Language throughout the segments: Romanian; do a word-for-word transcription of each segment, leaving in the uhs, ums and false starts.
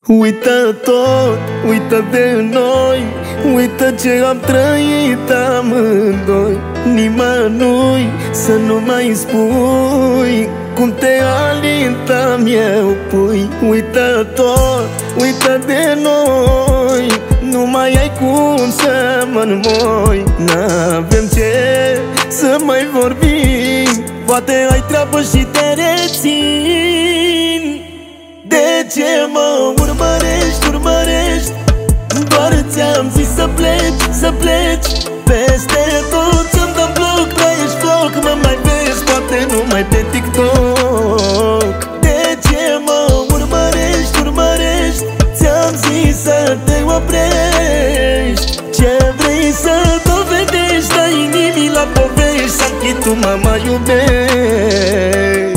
Uită tot, uită de noi, uită ce am trăit amândoi. Nimănui să nu mai spui cum te alintam eu, pui. Uită tot, uită de noi, nu mai ai cum să mă înmoi. N-avem ce să mai vorbim, poate ai treabă și te rețin. De ce mă urmărești, urmărești? Doar ți-am zis să pleci, să pleci. Peste tot ți-am dat bloc, trăiești foc. Mă mai vezi, poate numai pe TikTok. De ce mă urmărești, urmărești? Ți-am zis să te oprești. Ce vrei să dovedești? Dai inimii la povești, sanchi tu mă mai iubești.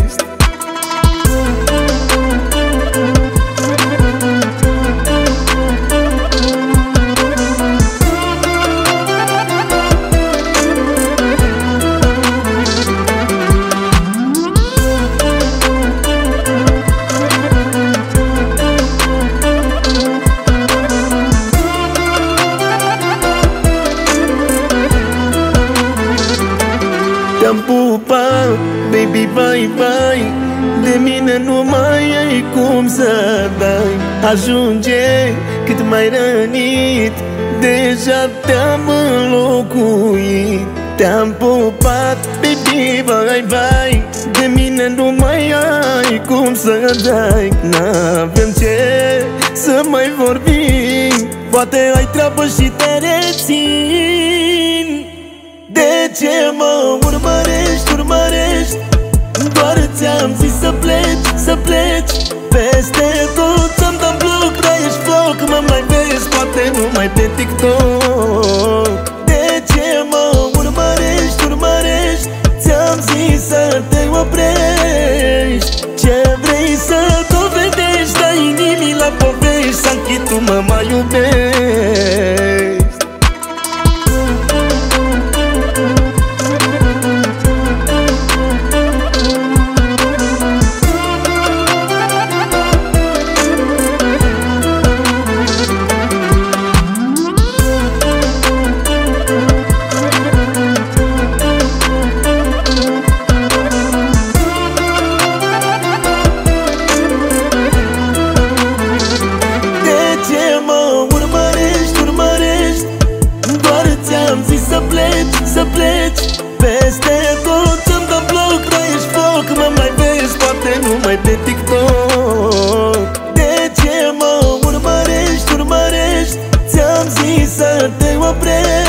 Te-am pupat, baby, bye, bye. De mine nu mai ai cum să dai. Ajunge cât mai rănit, deja te-am înlocuit. Te-am pupat, baby, bye, bye. De mine nu mai ai cum să dai. N-avem ce să mai vorbim, poate ai treabă și te rețin. De ce mă urmărești, urmărești? Doar ți-am zis să pleci, să pleci. Peste tot ți-am dat bloc, trăiești foc. Mă mai vezi, poate numai pe TikTok. De ce mă urmărești, urmărești? Ți-am zis să te oprești. Ce vrei să dovedești? Dai inimii la povești, sanchi tu mă mai iubești. Să pleci, să pleci. Peste tot ți-am dat bloc, trăiești foc. Mă mai vezi, poate numai pe TikTok. De ce mă urmărești, urmărești? Ți-am zis să te oprești.